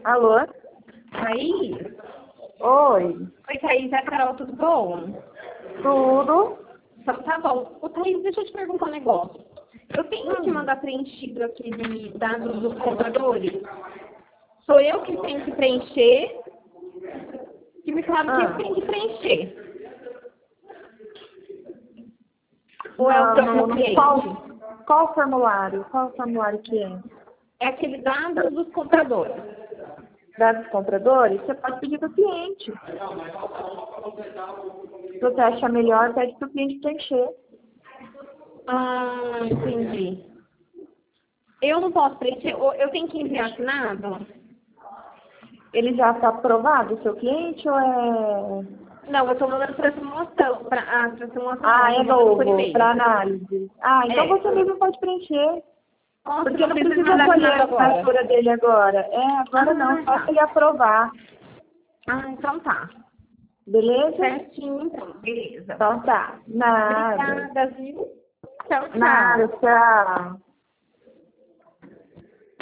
Alô? Thaís? Oi. Oi, Thaís, é a Carol, tudo bom? Tudo? Tá bom. Ô, Thaís, deixa eu te perguntar um negócio. Eu tenho que mandar preenchido aqui de dados dos compradores. Sou eu que tenho que preencher, que me falaram que eu tenho que preencher. Ou é o próprio cliente? Qual formulário? Qual formulário que é? É aquele dados dos compradores. Dados compradores? Você pode pedir para o cliente. Se você achar melhor, pede para o cliente preencher. Ah, entendi. Eu não posso preencher, eu tenho que enviar assinado? Ele já está aprovado, o seu cliente, ou é... Não, eu estou mandando para simulação. Para simulação. Ah, é novo, para e-mail. análise. Ah, então você mesmo pode preencher. Nossa, Porque não precisa mandar colher a assinado agora. assinatura dele agora. Agora não, só Tá. se ele aprovar. Então tá. Beleza? Certinho, então. Beleza. Então tá. Nada. Obrigada, viu? Tchau, tchau. Nada, tchau.